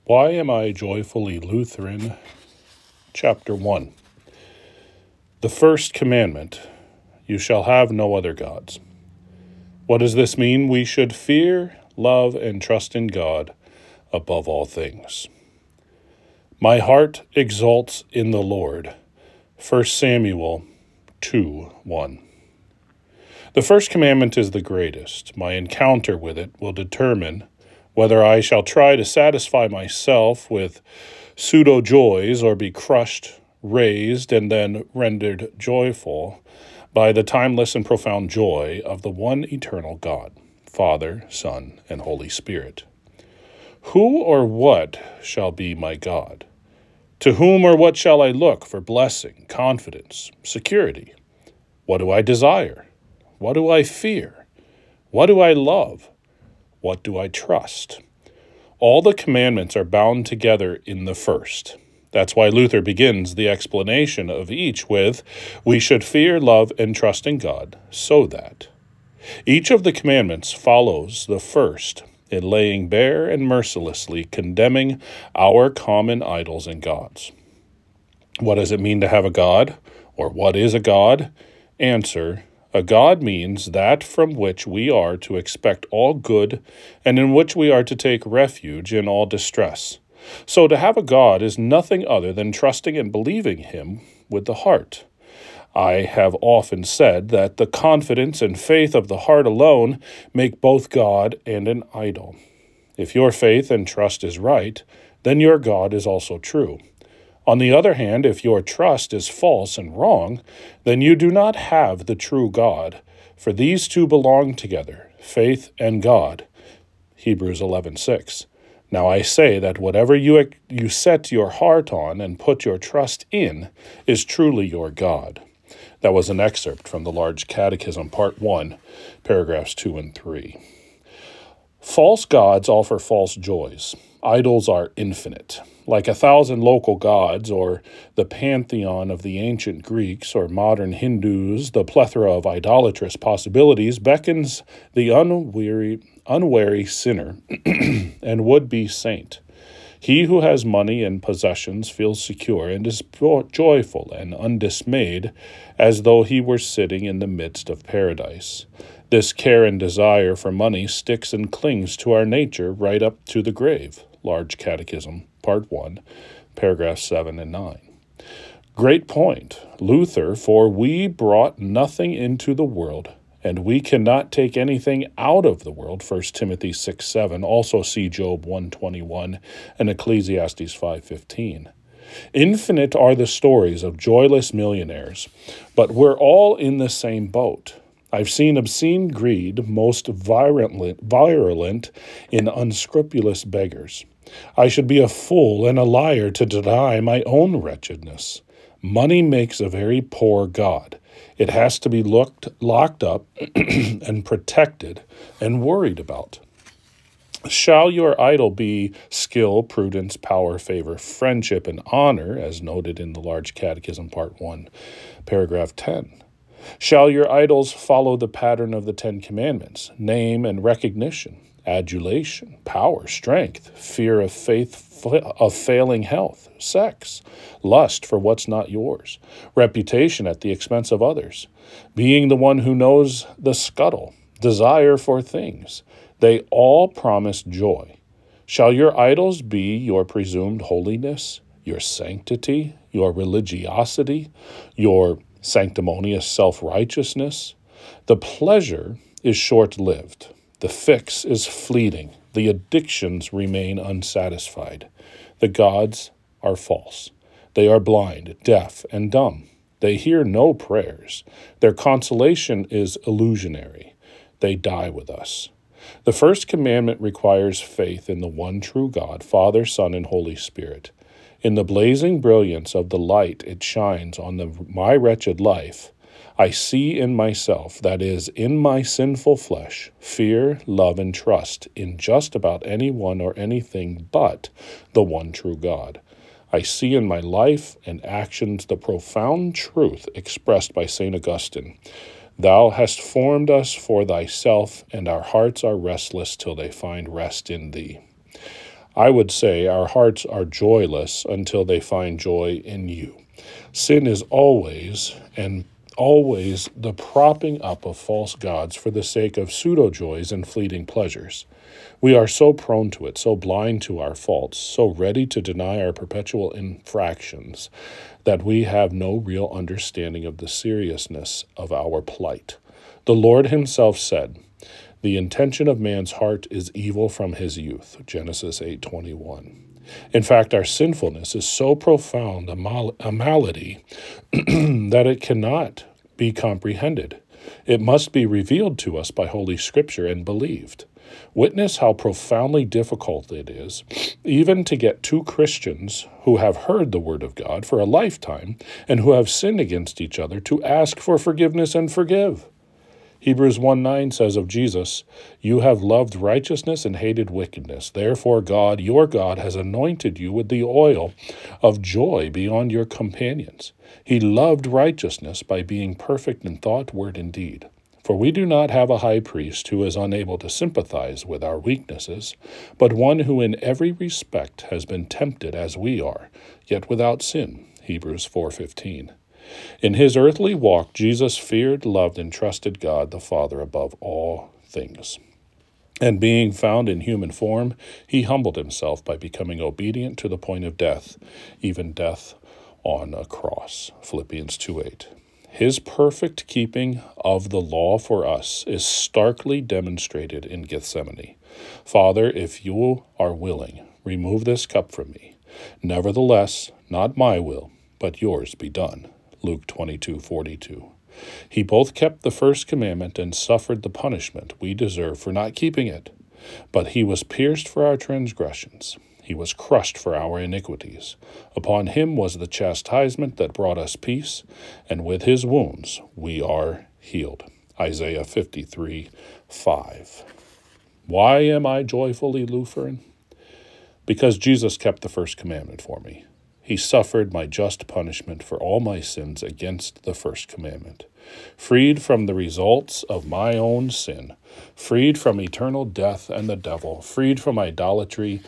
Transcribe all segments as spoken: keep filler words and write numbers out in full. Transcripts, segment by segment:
Why am I joyfully Lutheran? Chapter one. The first commandment, you shall have no other gods. What does this mean? We should fear, love, and trust in God above all things. My heart exults in the Lord. First Samuel two one. The first commandment is the greatest. My encounter with it will determine whether I shall try to satisfy myself with pseudo-joys or be crushed, raised, and then rendered joyful by the timeless and profound joy of the one eternal God, Father, Son, and Holy Spirit. Who or what shall be my God? To whom or what shall I look for blessing, confidence, security? What do I desire? What do I fear? What do I love? What do I trust? All the commandments are bound together in the first. That's why Luther begins the explanation of each with, we should fear, love, and trust in God, so that. Each of the commandments follows the first in laying bare and mercilessly condemning our common idols and gods. What does it mean to have a God? Or what is a God? Answer, a God means that from which we are to expect all good and in which we are to take refuge in all distress. So to have a God is nothing other than trusting and believing him with the heart. I have often said that the confidence and faith of the heart alone make both God and an idol. If your faith and trust is right, then your God is also true. On the other hand, if your trust is false and wrong, then you do not have the true God, for these two belong together, faith and God. Hebrews eleven six. Now I say that whatever you, you set your heart on and put your trust in is truly your God. That was an excerpt from the Large Catechism, Part one, paragraphs two and three. False gods offer false joys. Idols are infinite. Like a thousand local gods, or the pantheon of the ancient Greeks or modern Hindus, the plethora of idolatrous possibilities beckons the unweary, unwary sinner and would-be saint. He who has money and possessions feels secure and is joyful and undismayed, as though he were sitting in the midst of paradise. This care and desire for money sticks and clings to our nature right up to the grave. Large Catechism, Part one, paragraphs seven and nine. Great point. Luther, for we brought nothing into the world, and we cannot take anything out of the world, First Timothy six seven, also see Job one twenty-one and Ecclesiastes five fifteen. Infinite are the stories of joyless millionaires, but we're all in the same boat. I've seen obscene greed most virulent, virulent in unscrupulous beggars. I should be a fool and a liar to deny my own wretchedness. Money makes a very poor God. It has to be looked, locked up and protected and worried about. Shall your idol be skill, prudence, power, favor, friendship, and honor, as noted in the Large Catechism, Part one, paragraph ten? Shall your idols follow the pattern of the Ten Commandments, name and recognition, adulation, power, strength, fear of faith, of failing health, sex, lust for what's not yours, reputation at the expense of others, being the one who knows the scuttle, desire for things? They all promise joy. Shall your idols be your presumed holiness, your sanctity, your religiosity, your sanctimonious self-righteousness? The pleasure is short-lived. The fix is fleeting. The addictions remain unsatisfied. The gods are false. They are blind, deaf, and dumb. They hear no prayers. Their consolation is illusionary. They die with us. The first commandment requires faith in the one true God, Father, Son, and Holy Spirit. In the blazing brilliance of the light it shines on the, my wretched life, I see in myself, that is, in my sinful flesh, fear, love, and trust in just about anyone or anything but the one true God. I see in my life and actions the profound truth expressed by Saint Augustine. Thou hast formed us for thyself, and our hearts are restless till they find rest in thee. I would say our hearts are joyless until they find joy in you. Sin is always and always the propping up of false gods for the sake of pseudo-joys and fleeting pleasures. We are so prone to it, so blind to our faults, so ready to deny our perpetual infractions, that we have no real understanding of the seriousness of our plight. The Lord himself said, "The intention of man's heart is evil from his youth," Genesis eight twenty-one. In fact, our sinfulness is so profound a, mal- a malady that it cannot be comprehended. It must be revealed to us by Holy Scripture and believed. Witness how profoundly difficult it is, even to get two Christians who have heard the Word of God for a lifetime and who have sinned against each other to ask for forgiveness and forgive. Hebrews one nine says of Jesus, "You have loved righteousness and hated wickedness. Therefore God, your God, has anointed you with the oil of joy beyond your companions." He loved righteousness by being perfect in thought, word, and deed. For we do not have a high priest who is unable to sympathize with our weaknesses, but one who in every respect has been tempted as we are, yet without sin. Hebrews four fifteen. In his earthly walk, Jesus feared, loved, and trusted God the Father above all things. And being found in human form, he humbled himself by becoming obedient to the point of death, even death on a cross. Philippians two eight. His perfect keeping of the law for us is starkly demonstrated in Gethsemane. "Father, if you are willing, remove this cup from me. Nevertheless, not my will, but yours be done." Luke twenty-two forty-two. He both kept the first commandment and suffered the punishment we deserve for not keeping it. But he was pierced for our transgressions. He was crushed for our iniquities. Upon him was the chastisement that brought us peace, and with his wounds we are healed. Isaiah fifty-three five. Why am I joyfully Lutheran? Because Jesus kept the first commandment for me. He suffered my just punishment for all my sins against the first commandment. Freed from the results of my own sin, freed from eternal death and the devil, freed from idolatry,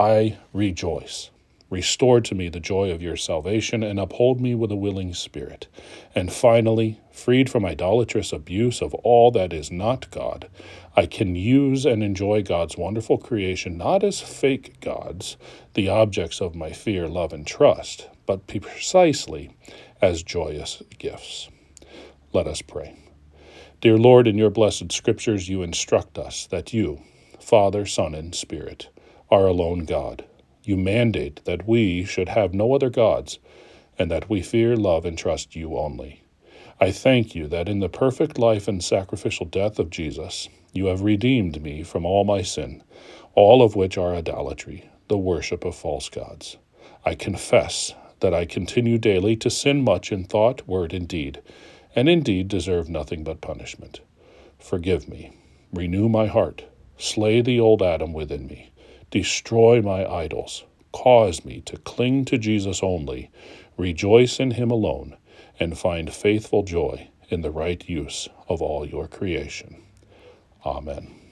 I rejoice. Restore to me the joy of your salvation and uphold me with a willing spirit. And finally, freed from idolatrous abuse of all that is not God, I can use and enjoy God's wonderful creation not as fake gods, the objects of my fear, love, and trust, but precisely as joyous gifts. Let us pray. Dear Lord, in your blessed scriptures you instruct us that you, Father, Son, and Spirit, are alone God. You mandate that we should have no other gods, and that we fear, love, and trust you only. I thank you that in the perfect life and sacrificial death of Jesus, you have redeemed me from all my sin, all of which are idolatry, the worship of false gods. I confess that I continue daily to sin much in thought, word, and deed, and indeed deserve nothing but punishment. Forgive me, renew my heart, slay the old Adam within me, destroy my idols, cause me to cling to Jesus only, rejoice in him alone, and find faithful joy in the right use of all your creation. Amen.